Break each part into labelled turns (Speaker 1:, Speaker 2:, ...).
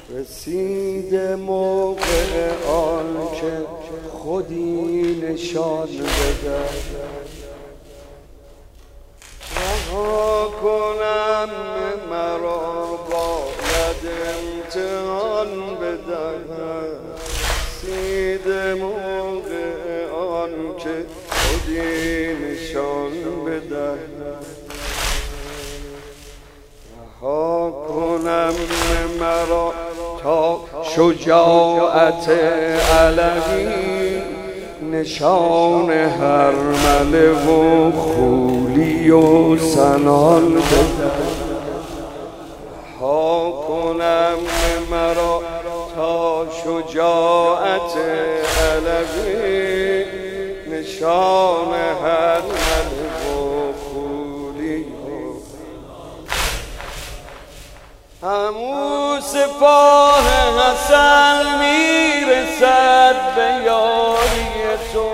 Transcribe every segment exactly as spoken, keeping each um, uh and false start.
Speaker 1: رسید موقع آن که خودی نشان بده، رها کنم مرا باید امتحان بدهم. رسید موقع آن که خودی نشان بدهم، رها کنم مرا تا شجاعت علوی نشان هرمله و خولی و سنان بدهم. رها کنم مرا تا شجاعت علوی نشان هرمله و خولی و همون سپاه حسن میرسد به یاری تو،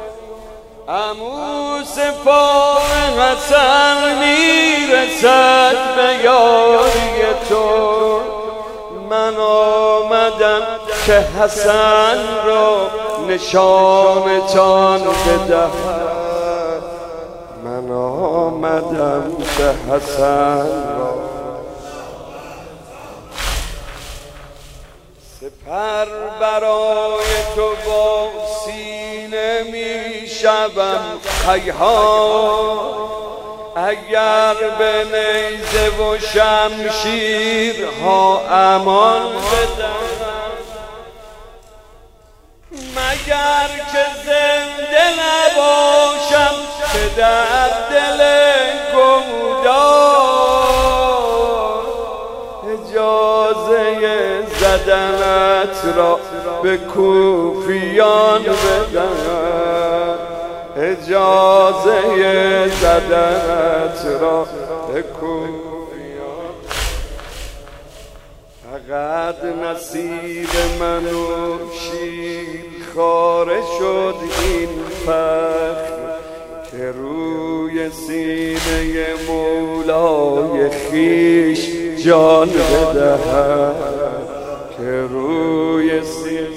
Speaker 1: همون سپاه حسن میرسد به یاری تو. من آمدم که حسن را نشانتان بدهم، من آمدم که حسن را سپر برای تو با سینه می شوم خیام، اگر به نیزه و شمشیرها امان بدهم. مگر که زنده نباشم که در دل گمدار اجازه زدنت را به کوفیان بدهم، اجازه زدنت را به کوفیان. فقط نصیب من و شیر خاره شد این فخر که روی سینه مولای خیش جان بدهم، که روی سینه